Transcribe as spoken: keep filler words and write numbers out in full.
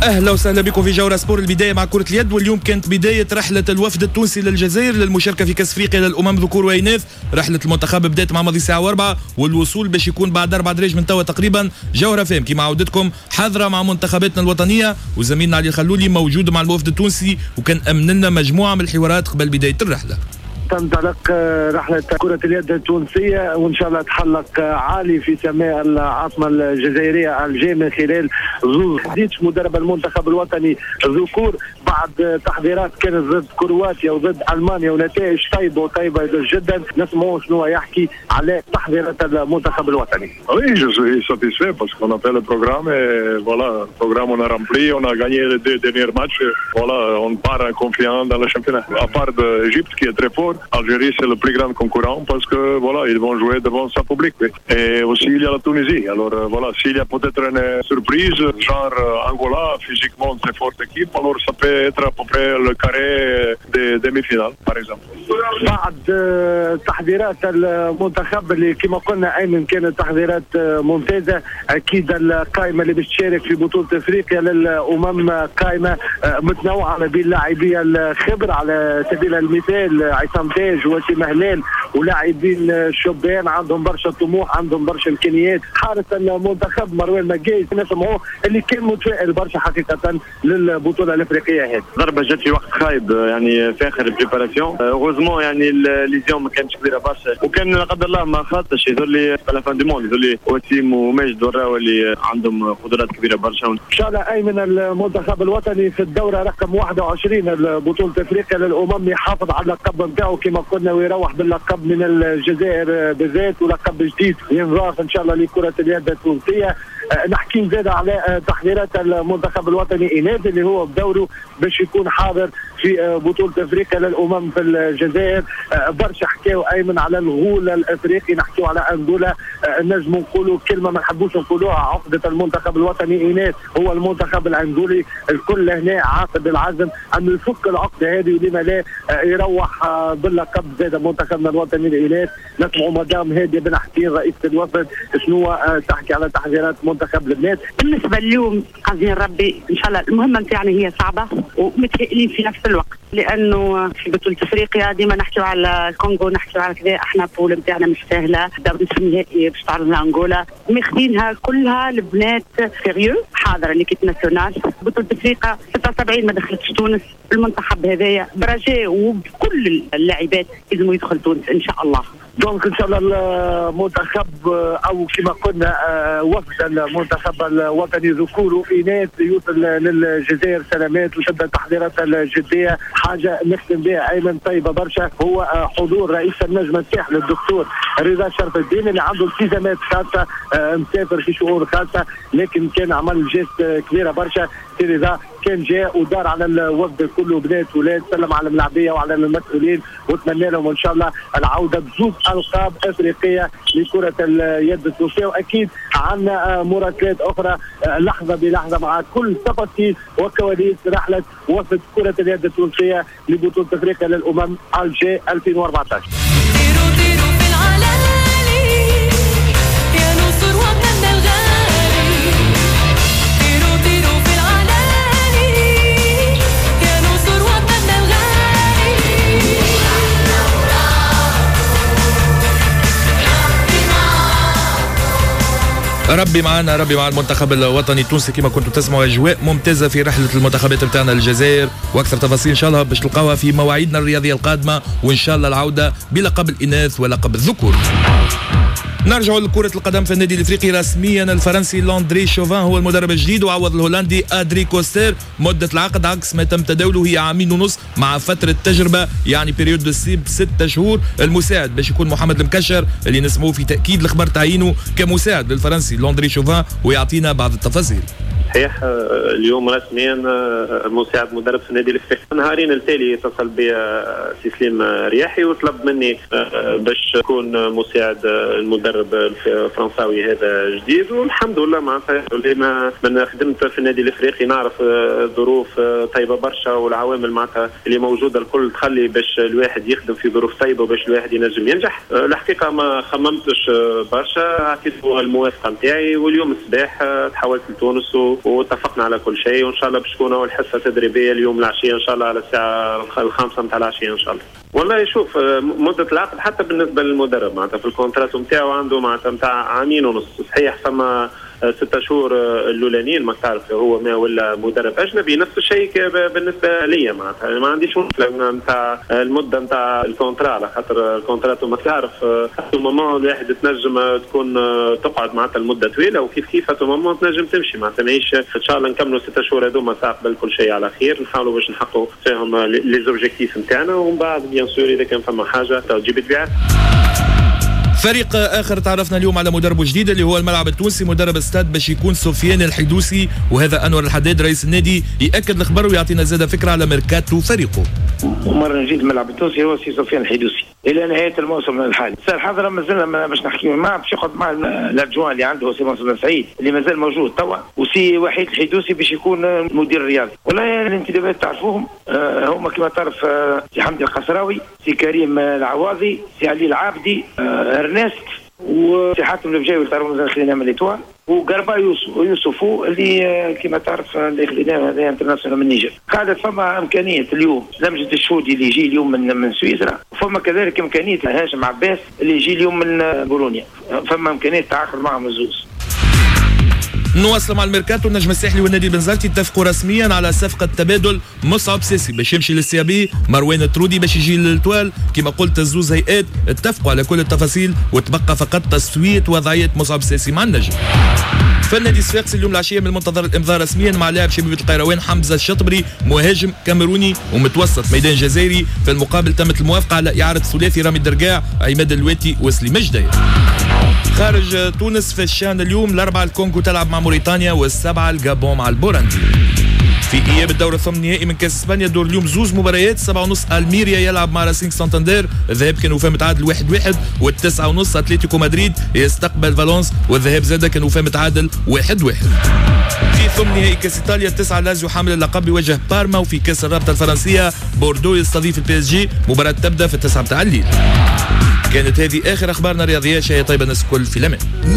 اهلا وسهلا بكم في جوله سبور. البدايه مع كره اليد، واليوم كانت بدايه رحله الوفد التونسي للجزائر للمشاركه في كاس افريقيا للامم ذكور واناث. رحله المنتخب بدات مع ماضي الساعه واربعة، والوصول باش يكون بعد اربع دراج من توا تقريبا. جوهره فهم كيما عودتكم حاضره مع منتخباتنا الوطنيه، وزميلنا علي الخلولي موجود مع الوفد التونسي، وكان امن لنا مجموعه من الحوارات قبل بدايه الرحله. تنطلق رحلة كرة اليد التونسية وإن شاء الله تحلق عالي في سماء العاصمة الجزائرية ألجي من خلال زوز حديث مدرب المنتخب الوطني ذكور بعد تحضيرات كانت ضد كرواتيا وضد ألمانيا ونتائج طيبة وطيبة جدا. نسمعوا شنو يحكي على تحضيرات المنتخب الوطني. Oui, je suis satisfait parce qu'on a fait le programme et voilà, le programme on a rempli, on a gagné les deux derniers matchs. Voilà, on part confiant dans le championnat. À part d'Égypte qui est très fort, Algérie c'est le plus grand concurrent parce que voilà, ils vont jouer devant sa public. Et aussi il y a la Tunisie. Alors voilà, s'il y a peut-être une surprise, genre Angola, physiquement très forte équipe, alors ça peut être à peu près le carré des demi-finales par exemple. بعد تحضيرات المنتخب اللي كما قلنا ايمن كانت تحضيرات ممتازه، اكيد القائمه اللي باش تشارك في بطوله افريقيا للامم قائمه متنوعه ما بين لاعبي الخبر على سبيل المثال عصام تاج وسيم هلال، ولاعبين شبان عندهم برشا طموح عندهم برشا امكانيات. حارس المنتخب مروان مجاي نسمعوه اللي كان متفائل برشا حقيقه للبطوله الافريقيه هذه. ضربه جات في وقت خايب يعني في اخر البريباراسيون، اوغوزمون يعني ليزيون ما كانتش كبيره برشا، وكان لا قدر الله ما خاطش يظهر لي على فان دي موند يظهر لي وسيم وماجد وراو اللي عندهم قدرات كبيره برشا. ان شاء الله ايمن المنتخب الوطني في الدوره رقم واحد وعشرين بطوله افريقيا للامم يحافظ على اللقب نتاعو كما قلنا ويروح باللقب من الجزائر بالذات، ولقب جديد ينضاف ان شاء الله لكره اليد التونسيه. نحكي زاد على تحضيرات المنتخب الوطني إناث اللي هو بدوره باش يكون حاضر في بطولة افريقيا للامم في الجزائر. برشا حكاو ايمن على الغول الافريقي، نحكيو على انغولا، نجموا نقولوا كلمه ما نحبوش نقولوها، عقده المنتخب الوطني إناث هو المنتخب الانغولي. الكل هنا عاقد العزم انه يفك العقده هذه ولما لا يروح باللقب زاد منتخبنا الوطني الإناث. نسمعوا مدام هاديه بن حكيم رئيسه الوفد شنو تحكي على تحضيرات منتخب البنات. بالنسبه اليوم قاصدين ربي ان شاء الله المهمه نتاعنا هي صعبه ومتفائلين في نفس الوقت، لانه في بطوله افريقيا ديما نحكيو على الكونغو نحكيو على كذا، احنا البول نتاعنا مش سهله، دور نصف النهائي باش تعرض انغولا، ماخذينها كلها البنات سيريو حاضره ليكيب ناسيونال. بطوله افريقيا ستة وسبعين ما دخلتش تونس، المنتخب هذايا برجاء وبكل اللاعبات لازم يدخل تونس ان شاء الله. دونك ان شاء الله المنتخب او كما قلنا وفد المنتخب الوطني ذكور واناث يوصل للجزائر سلامات وتبدا التحضيرات الجديه. حاجه نختم بها ايمن طيبه برشا هو حضور رئيس اللجنه الساحل الدكتور رضا شرف الدين اللي عنده التزامات خاصه، مسافر في شؤون خاصه، لكن كان عمل جيست كبيره برشا. رضا كان جاء ودار على الوفد كله بنات ولاد، سلم على الملاعبيه وعلى المسؤولين وتمنى لهم ان شاء الله العوده بزوج القاب افريقيه لكره اليد التونسيه. واكيد عندنا مراسلات اخرى لحظه بلحظه مع كل تفاصيل وكواليس رحله وفد كره اليد التونسيه لبطوله افريقيا للامم ألجي ألفين وأربعطاش. ربي معنا ربي مع المنتخب الوطني التونسي. كما كنتم تسمعوا اجواء ممتازه في رحله المنتخبات بتاعنا للجزائر، واكثر تفاصيل ان شاء الله باش تلقاوها في مواعيدنا الرياضيه القادمه، وان شاء الله العوده بلقب الاناث ولقب الذكور. نرجع لكرة القدم في النادي الافريقي. رسميا الفرنسي لاندري شوفان هو المدرب الجديد، وعوض الهولندي ادري كوستير. مدة العقد عكس ما تم تداوله هي عامين ونص مع فترة تجربة، يعني بيريود دو سيب ستة شهور. المساعد باش يكون محمد المكشر اللي نسموه في تأكيد الخبر تعيينه كمساعد للفرنسي لاندري شوفان، ويعطينا بعض التفاصيل. صحيح اليوم رسميا مساعد مدرب في النادي الافريقي. نهارين التالي اتصل بي سي سليم رياحي وطلب مني باش اكون مساعد المدرب الفرنساوي هذا جديد، والحمد لله معناتها لما من خدمت في النادي الافريقي نعرف ظروف طيبه برشا، والعوامل معناتها اللي موجوده الكل تخلي باش الواحد يخدم في ظروف طيبه وباش الواحد ينجم ينجح. الحقيقه ما خممتش برشا، عطيته الموافقه نتاعي، واليوم الصباح تحولت لتونس واتفقنا على كل شيء، وان شاء الله باش تكون اول حصه تدريبيه اليوم العشيه ان شاء الله على الساعه الخامسه نتاع العشيه ان شاء الله. والله شوف مده العقد حتى بالنسبه للمدرب معناتها في الكونترات نتاعو عنده معناتها نتاع عامين ونص، صحيح فما ستة شهور الاولانيين ما تعرف هو ما ولا مدرب اجنبي، نفس الشيء بالنسبه لي معناتها ما عنديش مشكله نتاع المده نتاع الكونترا، على خاطر الكونترات ما تعرف حتى مومون الواحد تنجم تكون تقعد معناتها المده طويله، وكيف كيف حتى مومون تنجم تمشي معناتها نعيش ان شاء الله نكملوا ستة شهور هذوما ساعه قبل كل شيء على خير، نحاولوا باش نحققوا فيهم لي زوبجيكتيف نتاعنا، ومن بعد بيان سور اذا كان فما حاجه تجيب تبيعات. فريق اخر تعرفنا اليوم على مدربه جديد اللي هو الملعب التونسي، مدرب استاد باش يكون سفيان الحدوسي، وهذا انور الحداد رئيس النادي ياكد الخبر ويعطينا زاده فكره على ميركاتو فريقه. مرة جديد الملعب التونسي هو سي سفيان الحدوسي الى نهايه الموسم الحالي. سي الحاضر مازلنا باش نحكي معاه باش يقعد مع الادجوان اللي عنده سي منصور بن سعيد اللي مازال موجود توا، وسي وحيد الحدوسي باش يكون مدير الرياضي. والله الانتدابات تعرفوهم آه هما كما تعرف آه سي حمدي القصراوي، سي كريم العواضي، سي علي العابدي، آه ارنست، وسي حاتم البجاوي اللي تعرفوا خلينا من الاتوال، وقربا يوسف يوسفو اللي كما تعرف اللي خليناه هذا انترناسيونال من النيجر. قاعدة فما امكانيه اليوم لمجد الشهودي اللي يجي اليوم من من سويسرا، وفما كذلك امكانيه هاشم عباس اللي يجي اليوم من بولونيا، فما امكانيه تعاقد معهم الزوز. نواصل مع الميركاتو. النجم الساحلي والنادي بنزرتي اتفقوا رسميا على صفقه تبادل مصعب ساسي باش يمشي للسي بي، مروان الترودي باش يجي للتوال. كما قلت الزوز هيئات اتفقوا على كل التفاصيل، وتبقى فقط تسويه وضعيه مصعب ساسي مع النجم. فالنادي الصفاقسي اليوم العشيه من المنتظر الامضاء رسميا مع لاعب شبيبه القيروان حمزه الشطبري، مهاجم كاميروني ومتوسط ميدان جزائري. في المقابل تمت الموافقه على اعاره ثلاثي رامي الدرقاع، عماد اللواتي وسليم جدير. خارج تونس في الشان اليوم الاربعه الكونغو تلعب مع موريتانيا، والسبعه الجابون مع البوروندي. في اياب الدور الثمانيني من كاس اسبانيا دور اليوم زوز مباريات، سبعة ونص الميريا يلعب مع راسينغ سانتاندير، الذهاب كانوا فيها متعادل واحد واحد، والتسعة ونص اتلتيكو مدريد يستقبل فالونس، والذهاب زاده كانوا فيها متعادل واحد واحد. في ثمن نهائي كاس ايطاليا التسعه لازيو حامل اللقب يواجه بارما، وفي كاس الرابطه الفرنسيه بوردو يستضيف البي اس جي، مباراه تبدا في التسعه متاع الليل. كانت هذه اخر اخبارنا الرياضيه، شيء طيب الناس الكل في الامان.